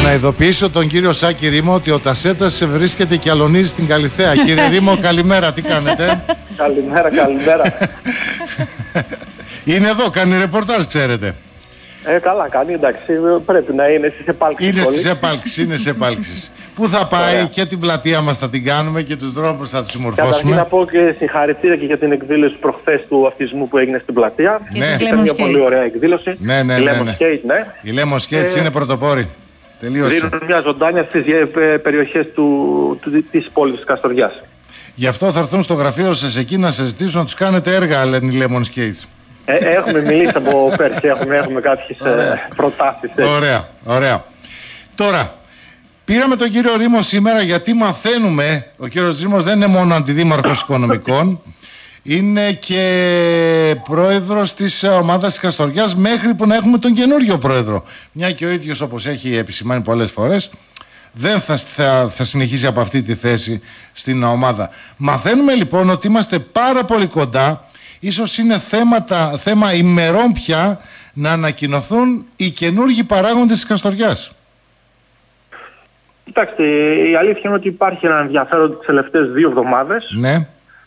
να ειδοποιήσω τον κύριο Σάκη Ρήμο ότι ο Τασέτας βρίσκεται και αλωνίζει στην Καλιθέα. Κύριε Ρήμο, καλημέρα, τι κάνετε? Καλημέρα. Είναι εδώ, κάνει ρεπορτάζ, ξέρετε. Καλά, κάνει, εντάξει, πρέπει να είναι στις επάλξεις. Είναι στις επάλξεις. Πού θα πάει? Και την πλατεία μας θα την κάνουμε και τους δρόμους θα τους συμμορφώσουμε. Καταρχήν να πω και συγχαρητήρια και για την εκδήλωση προχθές του αυτισμού που έγινε στην πλατεία. Ήταν μια πολύ ωραία εκδήλωση. Ναι. Η Lemon Skates είναι πρωτοπόροι. Δίνουν μια ζωντάνια στις περιοχές της πόλης της Καστοριάς. Γι' αυτό θα έρθουν στο γραφείο σας εκεί να σας ζητήσουν να τους κάνετε έργα, λένε οι Lemon Skates. Έχουμε μιλήσει από πέρσι, έχουμε κάποιες προτάσεις. Ωραία. Τώρα, πήραμε τον κύριο Ρήμο σήμερα γιατί μαθαίνουμε, ο κύριος Ρήμος δεν είναι μόνο αντιδήμαρχος οικονομικών, είναι και πρόεδρος της ομάδας της Καστοριάς μέχρι που να έχουμε τον καινούριο πρόεδρο. Μια και ο ίδιος, όπως έχει επισημάνει πολλές φορές, δεν θα συνεχίσει από αυτή τη θέση στην ομάδα. Μαθαίνουμε λοιπόν ότι είμαστε πάρα πολύ κοντά. Ίσως είναι θέμα ημερών πια να ανακοινωθούν οι καινούργοι παράγοντες της Καστοριάς. Κοιτάξτε, η αλήθεια είναι ότι υπάρχει ένα ενδιαφέρον τις τελευταίες 2 εβδομάδες. Ναι.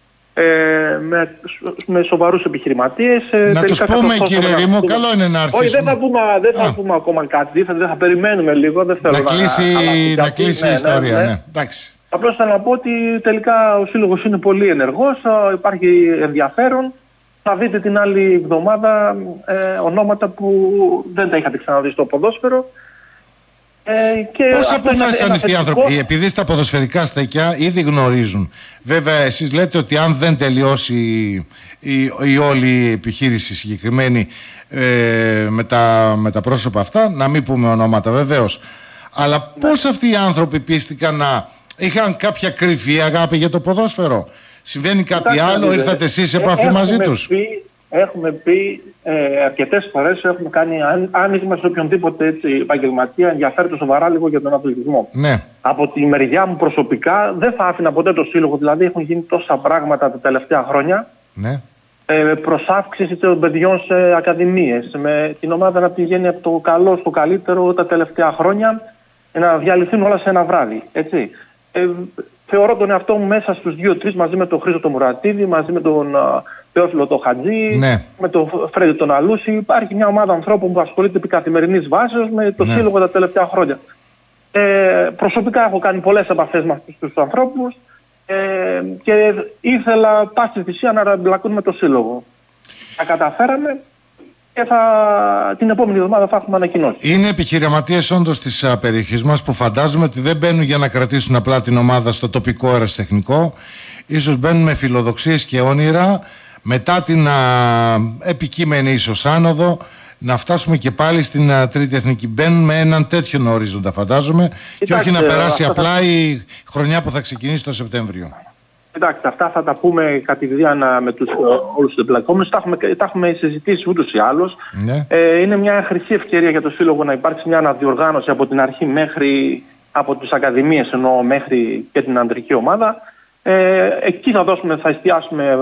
Με σοβαρούς επιχειρηματίες. Να τους πούμε, κύριε Ρήμο, καλό είναι να αρχίσουμε. Όχι, δεν θα πούμε ακόμα κάτι, δεν θα περιμένουμε λίγο. Δεν θέλω να κλείσει η ιστορία. Ναι. Εντάξει. Απλώς θέλω να πω ότι τελικά ο Σύλλογος είναι πολύ ενεργός, υπάρχει ενδιαφέρον. Θα δείτε την άλλη εβδομάδα ονόματα που δεν τα είχατε ξαναδεί στο ποδόσφαιρο. Πώς αποφάσισαν αυτοί οι άνθρωποι? Επειδή στα ποδοσφαιρικά στέκια ήδη γνωρίζουν. Βέβαια, εσείς λέτε ότι αν δεν τελειώσει η όλη επιχείρηση συγκεκριμένη με τα πρόσωπα αυτά, να μην πούμε ονόματα βεβαίως. Αλλά πώς αυτοί οι άνθρωποι πίστηκαν να είχαν κάποια κρυφή αγάπη για το ποδόσφαιρο? Συμβαίνει κάτι άλλο? Ήρθατε εσείς σε επαφή μαζί τους? Έχουμε πει αρκετές φορές, έχουμε κάνει άνοιγμα σε οποιονδήποτε επαγγελματία ενδιαφέρεται σοβαρά λίγο για τον αθλητισμό. Ναι. Από τη μεριά μου προσωπικά δεν θα άφηνα ποτέ το Σύλλογο, δηλαδή έχουν γίνει τόσα πράγματα τα τελευταία χρόνια. Ναι. Προς αύξηση των παιδιών σε ακαδημίες, με την ομάδα να πηγαίνει από το καλό στο καλύτερο τα τελευταία χρόνια, να διαλυθούν όλα σε ένα βράδυ. Έτσι. Θεωρώ τον εαυτό μου μέσα στους 2-3 μαζί με τον Χρήστο τον Μουρατίδη, μαζί με τον Θεόφιλο τον Χατζή, με τον Φρέντι τον Αλούση. Υπάρχει μια ομάδα ανθρώπων που ασχολείται επί καθημερινής βάσης με το Σύλλογο τα τελευταία χρόνια. Προσωπικά έχω κάνει πολλές επαφές με αυτούς τους ανθρώπους και ήθελα πάση θυσία να εμπλακούν με το Σύλλογο. Τα καταφέραμε και την επόμενη εβδομάδα θα έχουμε ανακοινώσει. Είναι επιχειρηματίες όντως της περιοχής μας που φαντάζομαι ότι δεν μπαίνουν για να κρατήσουν απλά την ομάδα στο τοπικό αεραστεχνικό. Ίσως μπαίνουν με φιλοδοξίες και όνειρα μετά την επικείμενη ίσως άνοδο να φτάσουμε και πάλι στην τρίτη εθνική. Μπαίνουν με έναν τέτοιον ορίζοντα φαντάζομαι. Και όχι να περάσει απλά η χρονιά που θα ξεκινήσει το Σεπτέμβριο. Κοιτάξτε, αυτά θα τα πούμε κατηδίαν με όλους τους εμπλεκόμενους. Τα έχουμε συζητήσει ούτως ή άλλως. Ναι. Είναι μια χρυσή ευκαιρία για το Σύλλογο να υπάρξει μια αναδιοργάνωση από την αρχή μέχρι από τις ακαδημίες εννοώ μέχρι και την ανδρική ομάδα. Εκεί θα εστιάσουμε,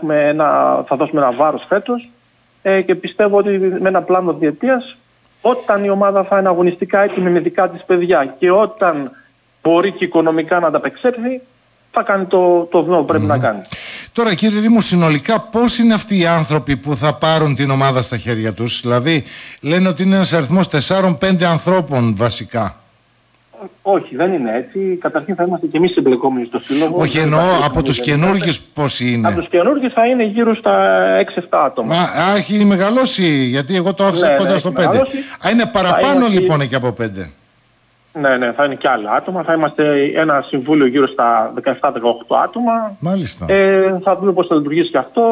θα δώσουμε ένα βάρος φέτος και πιστεύω ότι με ένα πλάνο διετίας όταν η ομάδα θα είναι αγωνιστικά έτοιμη με δικά της παιδιά και όταν μπορεί και οικονομικά να ανταπεξέλθει θα κάνει το βήμα που πρέπει να κάνει. Τώρα κύριε Ρήμου, συνολικά πώς είναι αυτοί οι άνθρωποι που θα πάρουν την ομάδα στα χέρια τους? Δηλαδή λένε ότι είναι ένας αριθμός 4-5 ανθρώπων βασικά. Όχι, δεν είναι έτσι. Καταρχήν θα είμαστε και εμείς εμπλεκόμενοι στο Σύλλογο. Όχι, εννοώ από τους καινούργιους πόσοι είναι? Από τους καινούργιους θα είναι γύρω στα 6-7 άτομα. Έχει μεγαλώσει, γιατί εγώ το άφησα κοντά στο 5. Είναι παραπάνω λοιπόν και από 5. Ναι, θα είναι και άλλα άτομα. Θα είμαστε ένα συμβούλιο γύρω στα 17-18 άτομα. Μάλιστα. Θα δούμε πώς θα λειτουργήσει και αυτό.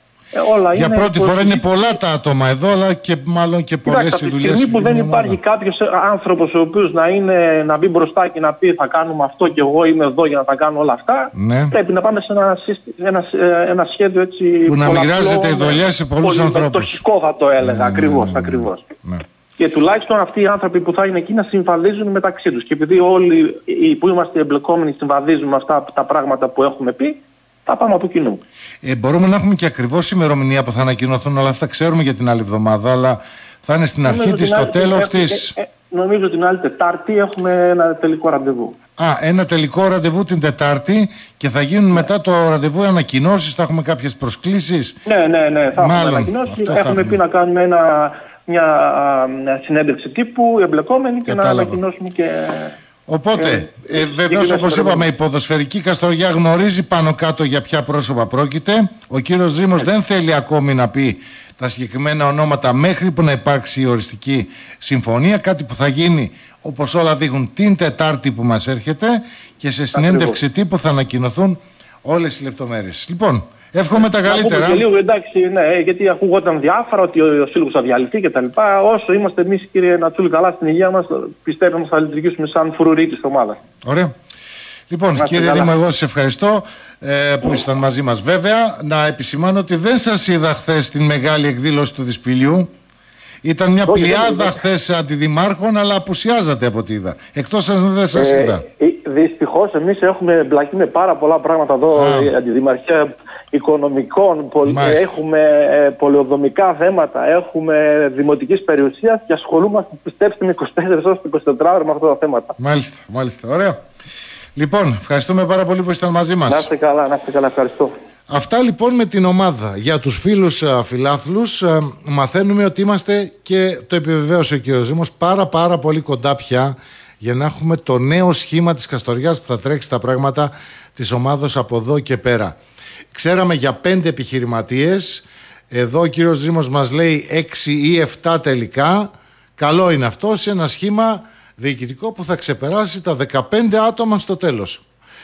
Για πρώτη φορά είναι πολλά τα άτομα εδώ, αλλά και μάλλον και πολλές οι δουλειές. Από τη στιγμή που δεν υπάρχει κάποιος άνθρωπος ο οποίος να μπει μπροστά και να πει θα κάνουμε αυτό και εγώ είμαι εδώ για να τα κάνω όλα αυτά, πρέπει να πάμε σε ένα σχέδιο έτσι που να μοιράζεται η δουλειά σε πολλούς ανθρώπους. Μετοχικό θα το έλεγα, ακριβώς. Και τουλάχιστον αυτοί οι άνθρωποι που θα είναι εκεί να συμβαδίζουν μεταξύ τους. Και επειδή όλοι που είμαστε εμπλεκόμενοι συμβαδίζουμε αυτά τα πράγματα που έχουμε πει, θα πάμε από κοινού. Μπορούμε να έχουμε και ακριβώς ημερομηνία που θα ανακοινωθούν όλα αυτά. Ξέρουμε για την άλλη εβδομάδα, αλλά θα είναι στην αρχή της, στο τέλος της. Νομίζω την άλλη Τετάρτη έχουμε ένα τελικό ραντεβού. Ένα τελικό ραντεβού την Τετάρτη και θα γίνουν μετά το ραντεβού ανακοινώσεις, θα έχουμε κάποιες προσκλήσεις. Ναι, θα έχουμε ανακοινώσεις. Έχουμε πει να κάνουμε μια συνέντευξη τύπου εμπλεκόμενη και να ανακοινώσουμε και... Οπότε, βεβαίως όπως είπαμε, η ποδοσφαιρική Καστοριά γνωρίζει πάνω κάτω για ποια πρόσωπα πρόκειται. Ο κύριος Δρύμος δεν θέλει ακόμη να πει τα συγκεκριμένα ονόματα μέχρι που να υπάρξει η οριστική συμφωνία. Κάτι που θα γίνει, όπως όλα δείχνουν, την Τετάρτη που μας έρχεται και σε συνέντευξη τύπου θα ανακοινωθούν όλες οι λεπτομέρειες. Λοιπόν, εύχομαι τα καλύτερα. Και λίγο, εντάξει, ναι, γιατί ακούγονταν διάφορα ότι ο σύλλογος θα διαλυθεί κτλ. Όσο είμαστε εμείς, κύριε Νατσούλη, καλά στην υγεία μας, πιστεύουμε ότι θα λειτουργήσουμε σαν φρουροί της ομάδας. Ωραία. Λοιπόν, κύριε Ρήμο, εγώ σας ευχαριστώ που ήσασταν μαζί μας. Βέβαια, να επισημάνω ότι δεν σας είδα χθες στην μεγάλη εκδήλωση του Δυσπηλιού. Ήταν μια πλειάδα χθες αντιδημάρχων, αλλά απουσιάζατε από ό,τι είδα. Εκτός αν δεν σας είδα. Δυστυχώς, εμείς έχουμε εμπλακεί με πάρα πολλά πράγματα εδώ, η αντιδημαρχία οικονομικών, έχουμε πολεοδομικά θέματα, έχουμε δημοτικής περιουσίας και ασχολούμαστε, πιστέψτε με, 24 ώρες, 24 ώρες με αυτά τα θέματα. Μάλιστα. Ωραία. Λοιπόν, ευχαριστούμε πάρα πολύ που ήσταν μαζί μας. Να είστε καλά, ευχαριστώ. Αυτά λοιπόν με την ομάδα. Για τους φίλους φιλάθλους μαθαίνουμε ότι είμαστε, και το επιβεβαίωσε ο κ. Δήμος, πάρα πολύ κοντά πια για να έχουμε το νέο σχήμα της Καστοριάς που θα τρέξει τα πράγματα της ομάδος από εδώ και πέρα. Ξέραμε για 5 επιχειρηματίες. Εδώ ο κ. Δήμος μας λέει 6 ή 7 τελικά. Καλό είναι αυτό σε ένα σχήμα διοικητικό που θα ξεπεράσει τα 15 άτομα στο τέλος.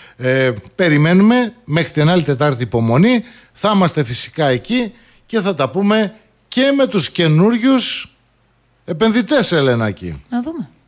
Περιμένουμε μέχρι την άλλη Τετάρτη υπομονή. Θα είμαστε φυσικά εκεί και θα τα πούμε και με τους καινούριους επενδυτές, Ελενάκη. Να δούμε.